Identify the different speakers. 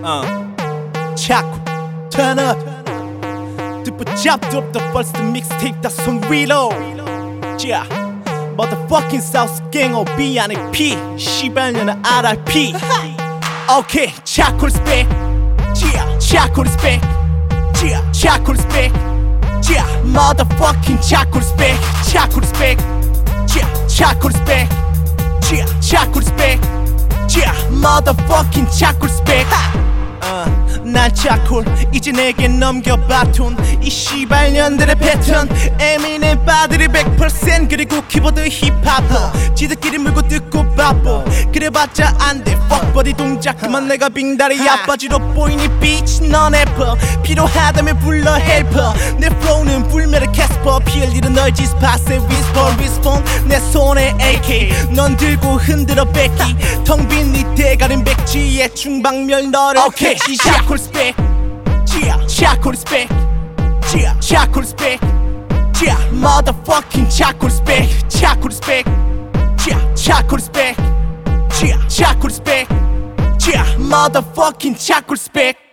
Speaker 1: 자꾸 turn up 듣고 잡도 없다 first mixtape 다 손 위로 yeah motherfucking South Gang OB 안에 P 시발년은 RIP okay 자꾸 respect yeah 자꾸 respect yeah 자꾸 respect yeah motherfucking 자꾸 respect 자꾸 respect yeah 자꾸 respect yeah 자꾸 respect yeah motherfucking 자꾸 respect 난 자쿨 이제 내게 넘겨 바톤 이 시발년들의 패턴 에미넴 바들이 100% 그리고 키보드 힙합퍼 지들끼리 물고 뜯고 바빠 그래봤자 안돼 fuck버디 동작 그만 내가 빙다리 아빠지로 보이니 bitch 넌 래퍼 필요하다면 불러 헬퍼 내 flow는 불멸의 캐스퍼 피할 일은 널지 스팟에 whisper 내 손에 AK 넌 들고 흔들어 뺏기 텅 빈 네 대가린 백지에 중방멸 너를 okay 자꾸 respect yeah 자꾸 respect yeah 자꾸 respect yeah motherfucking 자꾸 respect 자꾸 respect yeah 자꾸 respect yeah 자꾸 respect yeah motherfucking 자꾸 respect